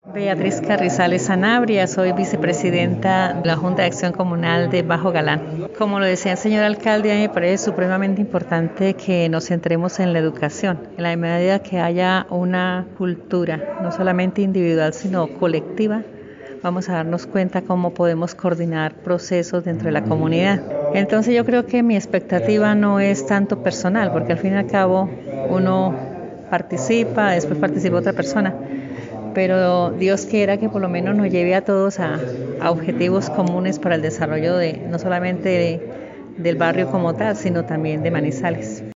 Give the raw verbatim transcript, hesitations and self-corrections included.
Beatriz Carrizales Sanabria, soy vicepresidenta de la Junta de Acción Comunal de Bajo Galán. Como lo decía el señor alcalde, a mí me parece supremamente importante que nos centremos en la educación, en la medida que haya una cultura, no solamente individual, sino colectiva. Vamos a darnos cuenta cómo podemos coordinar procesos dentro de la comunidad. Entonces yo creo que mi expectativa no es tanto personal, porque al fin y al cabo uno participa, después participa otra persona, pero Dios quiera que por lo menos nos lleve a todos a, a objetivos comunes para el desarrollo de no solamente de, del barrio como tal, sino también de Manizales.